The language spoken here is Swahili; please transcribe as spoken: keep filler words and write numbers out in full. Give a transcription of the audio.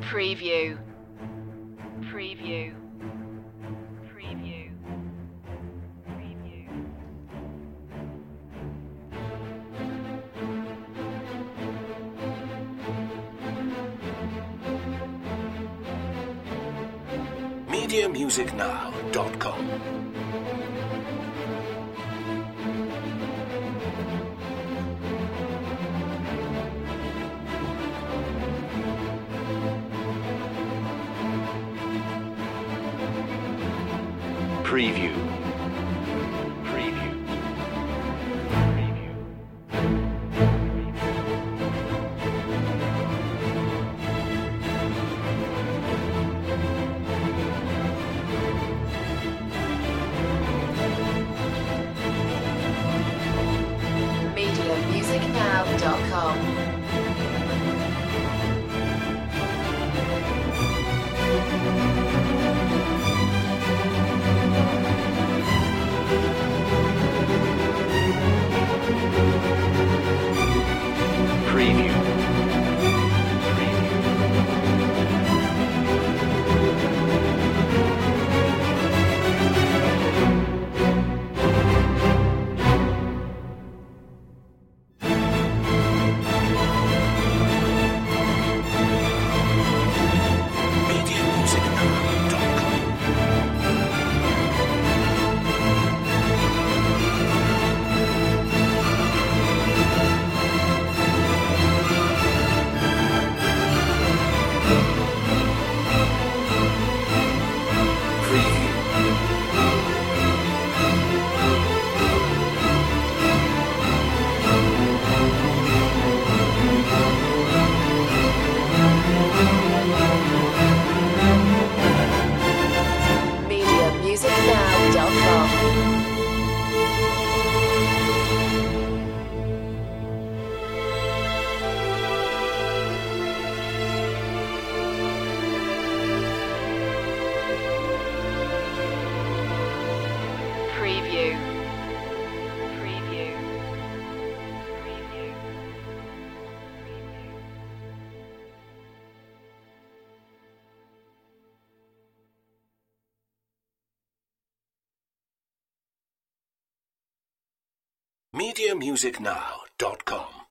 Preview. Preview. Preview. Preview. media music now dot com. Preview. Preview. Preview. media music now dot com. Preview. Preview. media music now dot com. media music now dot com. Preview. Preview. Preview. media music now dot com.